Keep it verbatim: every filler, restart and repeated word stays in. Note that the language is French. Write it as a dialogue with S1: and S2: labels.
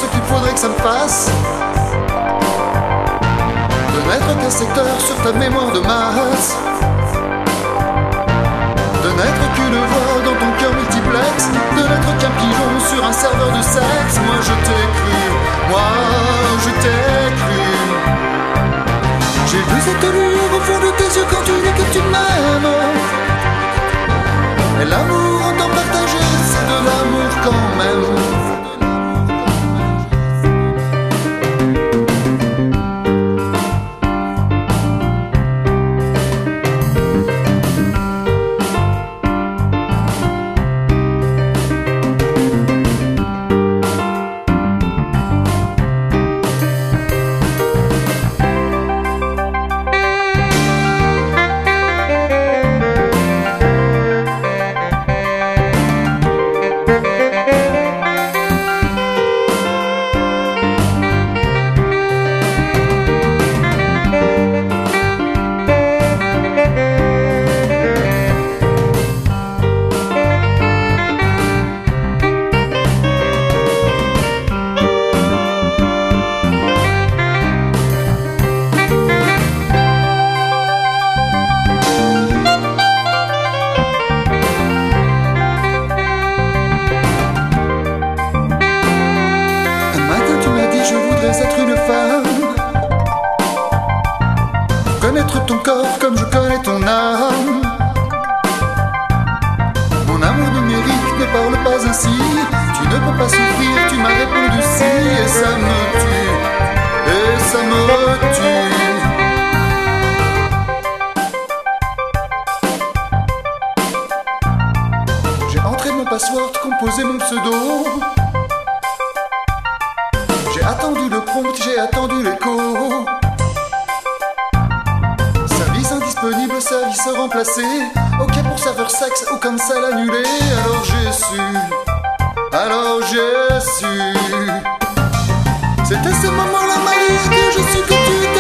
S1: ce qu'il faudrait que ça me fasse. De n'être qu'un secteur sur ta mémoire de masse. De n'être qu'une voix dans ton cœur multiplex. De n'être qu'un pigeon sur un serveur de sexe. Moi je t'ai cru, moi je t'ai cru. J'ai vu cette lueur au fond de tes yeux quand tu dis que tu m'aimes. Et l'amour en temps partagé, c'est de l'amour quand même. Être une femme, connaître ton corps comme je connais ton âme. Mon amour numérique ne parle pas ainsi. Tu ne peux pas souffrir, tu m'as répondu si. Et ça me tue, et ça me tue. J'ai entré mon password, composé mon pseudo. J'ai attendu le prompt, j'ai attendu l'écho. Service indisponible, service remplacé. Ok pour serveur sexe ou cancel annulé. Alors j'ai su, alors j'ai su. C'était ce moment-là, Marie, que je suis que tu